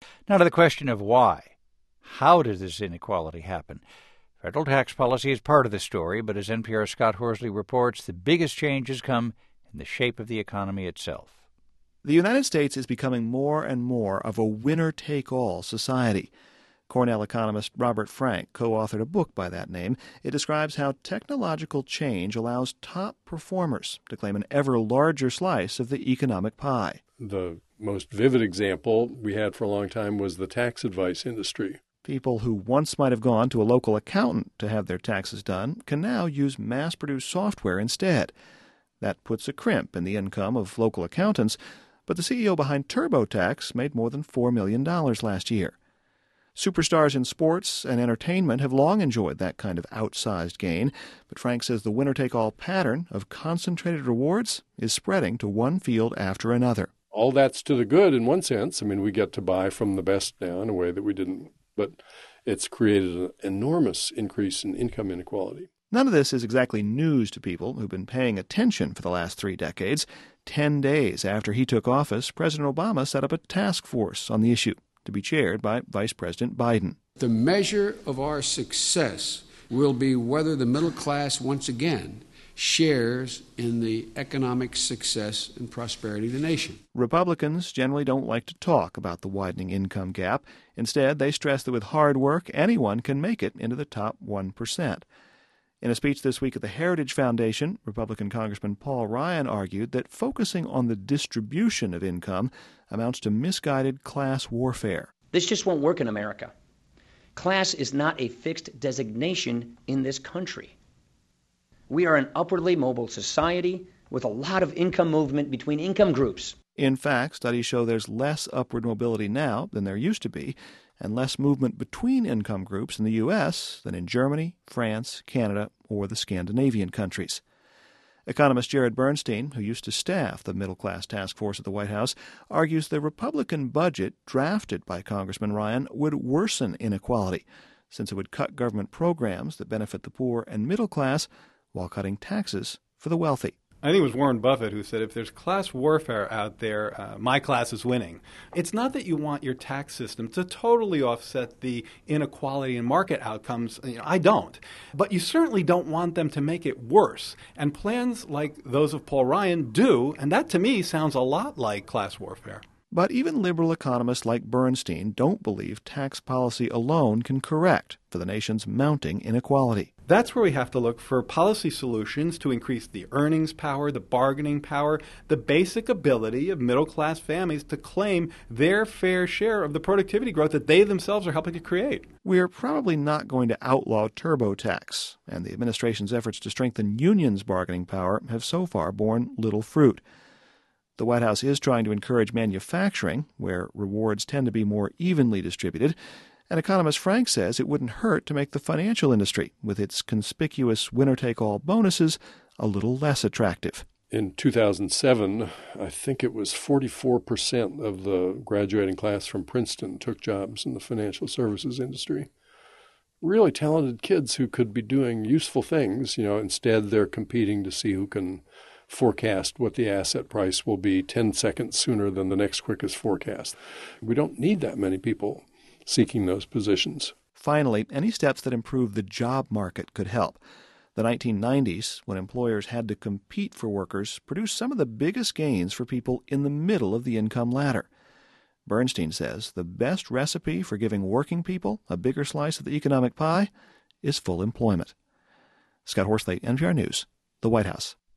Now to the question of why. How does this inequality happen? Federal tax policy is part of the story, but as NPR's Scott Horsley reports, the biggest changes come in the shape of the economy itself. The United States is becoming more and more of a winner-take-all society. Cornell economist Robert Frank co-authored a book by that name. It describes how technological change allows top performers to claim an ever larger slice of the economic pie. The most vivid example we had for a long time was the tax advice industry. People who once might have gone to a local accountant to have their taxes done can now use mass-produced software instead. That puts a crimp in the income of local accountants, but the CEO behind TurboTax made more than $4 million last year. Superstars in sports and entertainment have long enjoyed that kind of outsized gain, but Frank says the winner-take-all pattern of concentrated rewards is spreading to one field after another. All that's to the good in one sense. I mean, we get to buy from the best now in a way that we didn't, but it's created an enormous increase in income inequality. None of this is exactly news to people who've been paying attention for the last 3 decades. 10 days after he took office, President Obama set up a task force on the issue, to be chaired by Vice President Biden. The measure of our success will be whether the middle class once again shares in the economic success and prosperity of the nation. Republicans generally don't like to talk about the widening income gap. Instead, they stress that with hard work, anyone can make it into the top 1%. In a speech this week at the Heritage Foundation, Republican Congressman Paul Ryan argued that focusing on the distribution of income amounts to misguided class warfare. This just won't work in America. Class is not a fixed designation in this country. We are an upwardly mobile society with a lot of income movement between income groups. In fact, studies show there's less upward mobility now than there used to be, and less movement between income groups in the U.S. than in Germany, France, Canada, or the Scandinavian countries. Economist Jared Bernstein, who used to staff the middle-class task force at the White House, argues the Republican budget drafted by Congressman Ryan would worsen inequality, since it would cut government programs that benefit the poor and middle class while cutting taxes for the wealthy. I think it was Warren Buffett who said, if there's class warfare out there, my class is winning. It's not that you want your tax system to totally offset the inequality in market outcomes. I don't. But you certainly don't want them to make it worse. And plans like those of Paul Ryan do, and that to me sounds a lot like class warfare. But even liberal economists like Bernstein don't believe tax policy alone can correct for the nation's mounting inequality. That's where we have to look for policy solutions to increase the earnings power, the bargaining power, the basic ability of middle-class families to claim their fair share of the productivity growth that they themselves are helping to create. We're probably not going to outlaw TurboTax, and the administration's efforts to strengthen unions' bargaining power have so far borne little fruit. The White House is trying to encourage manufacturing, where rewards tend to be more evenly distributed, and economist Frank says it wouldn't hurt to make the financial industry, with its conspicuous winner-take-all bonuses, a little less attractive. In 2007, I think it was 44% of the graduating class from Princeton took jobs in the financial services industry. Really talented kids who could be doing useful things, instead they're competing to see who can forecast what the asset price will be 10 seconds sooner than the next quickest forecast. We don't need that many people seeking those positions. Finally, any steps that improve the job market could help. The 1990s, when employers had to compete for workers, produced some of the biggest gains for people in the middle of the income ladder. Bernstein says the best recipe for giving working people a bigger slice of the economic pie is full employment. Scott Horsley, NPR News, the White House.